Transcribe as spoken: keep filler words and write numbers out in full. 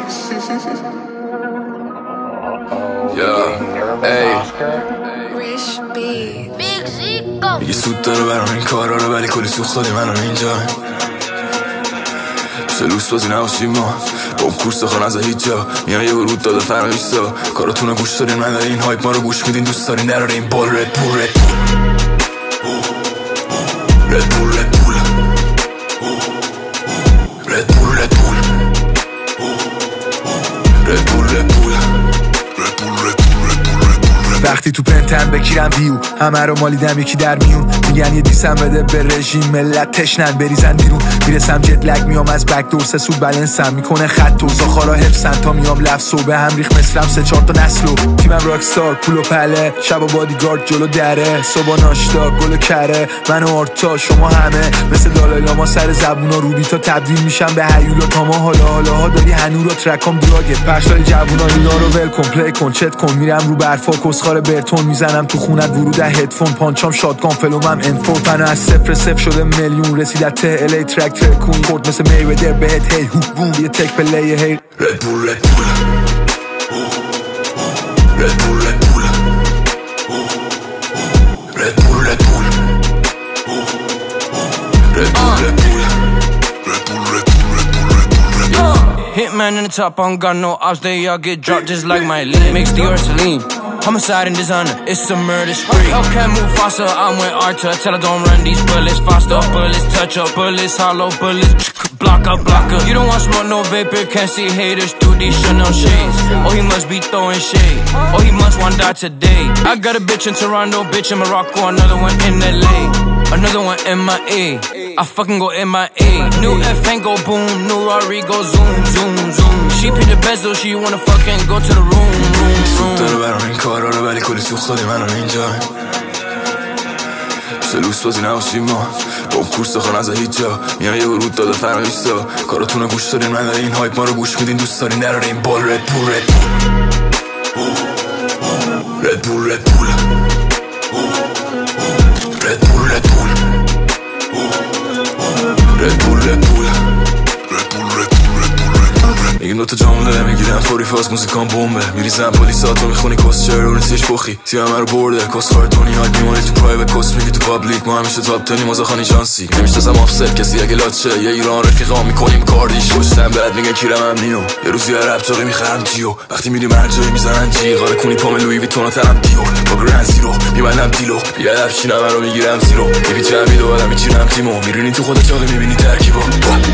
میگه سود داره برام این کارا رو، ولی کلی سوخت دادی منم اینجا. سلوس بازی نباشیم ما با اون کورس خان از هیچ جا. میان یه ورود داده فرمیستا کاراتون رو گوش دارین، من داره این هایپ ما رو گوش میدین، دوست دارین دراره این بال. رد پول رد پول رد پول رد پول رد پول رد پول رد پول رد پول. وقتی تو پنتن بگیرم ویو همه رو مالیدم یکی در میون، میگن یه دیسم بده به رژیم ملت تشنن بریزن بیرون. میرسم جت لگ میام از بک دور سه سود بلنسم میکنه خط و زاخارا حفظن تا میام لفظ و به هم ریخ مثلم سه چار تا نسلو. تیمم راکستار پول و پله شب و بادیگارد جلو دره، صبح ناشتا گل و کره من و آرتا شما همه مثل دالای لاما سر زبونا رو بیتا تبدیل میشم به هیولا تا ما حالا حالا ها داری هنورا ترکام دراگت پخشای جوونا اینا رو ول کن پلی کن چت کن. میرم رو برفا کسخار برتون میزنم تو خونت ورود هدفون پانچام شاتگان فلومم انفور پنو از صفر صفر شده میلیون رسید از ته الی ترک ترکون خورد مثل میودر بهت هی هوک بوم یه تک پلی هی رد بول رد بول رد بول رد بول رد بول رد بول رد بول رد بول Hitman in the top, I don't got no ops, they all get dropped just like my lean. Mix the Ursuline, homicide and designer, it's a murder spree. Hellcat move faster, I'm with Arthur, tell her don't run these bullets faster. Bullets touch up, bullets hollow, bullets block up, block up. You don't want smoke, no vapor, can't see haters through these Chanel shades. Oh, he must be throwing shade, oh, he must want die today. I got a bitch in Toronto, bitch in Morocco, another one in L A, another one in my A. I fucking go M I A. New F ain't go boom, new Rari go zoom, zoom, zoom. She pick the bezel, she wanna fucking go to the room, room, room. داره برام این کارا رو، ولی کلی سوخت دادی منم اینجا. سلوس بازی نباشیم ما با اون کورس خان از هیچ جا. میان یه ورود داده فرمیستا کاراتون رو گوش دارین، من داره این هایپ ما رو گوش میدین، دوست دارین دراره این بال. رد پول رد پول رد پول رد پول رد پول رد پول رد پول رد پول میگیم دوتا جامله میگیرم فوری فاز موزیکان بومبه میریزم پلیساتو میخونی کس چرا رو نسیش بخی تیم همه رو برده کس خار دنیا میمونه تو پرایوت کس میگی تو پابلیک ما همیشه تاپ تنی مازاخانی شانسی نمیشتازم آفست کسی اگه لاچه یه ایران رفیقا میکنیم کاردیش پشتم بعد میگن کیرم هم نیو یه روزی عرب چاقی میخرم جیو وقتی میریم هر جایی میزنن جی غاره کنی پام لویی ویتون ترم دیور با گرند زیرو میبندم دیلو بیادب چینم رو میگیرم زیرو میپیچم ویدو بعدم میچینم تیمو میرینی تو خودت چاقی میبینی ترکیبو